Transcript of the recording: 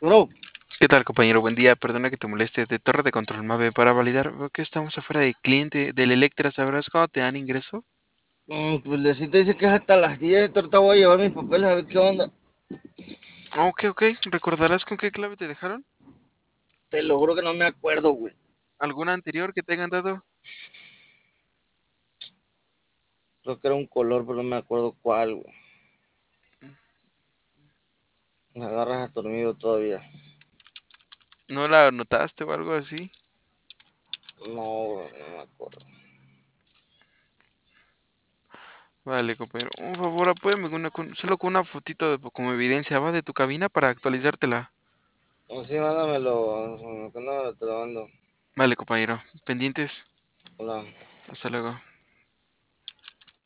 Bro, ¿Qué tal, compañero? Buen día. Perdona que te moleste. De Torre de Control Mave para validar. Veo que estamos afuera de cliente del Electra. ¿Sabrás cuándo te dan ingreso? pues la cita dice que es hasta las 10. Ahorita voy a llevar mis papeles a ver qué onda. Ok, ok. ¿Recordarás con qué clave te dejaron? Te lo juro que no me acuerdo, güey. ¿Alguna anterior que te hayan dado? Creo que era un color, pero no me acuerdo cuál, güey. Me agarras dormido todavía. ¿No la anotaste o algo así? No, güey, no me acuerdo. Vale, compañero. Un favor, apóyame solo con una fotito como evidencia, ¿va? De tu cabina para actualizártela. O sí, mándamelo. Que no te lo mando. Vale, compañero. Pendientes. Hola. Hasta luego.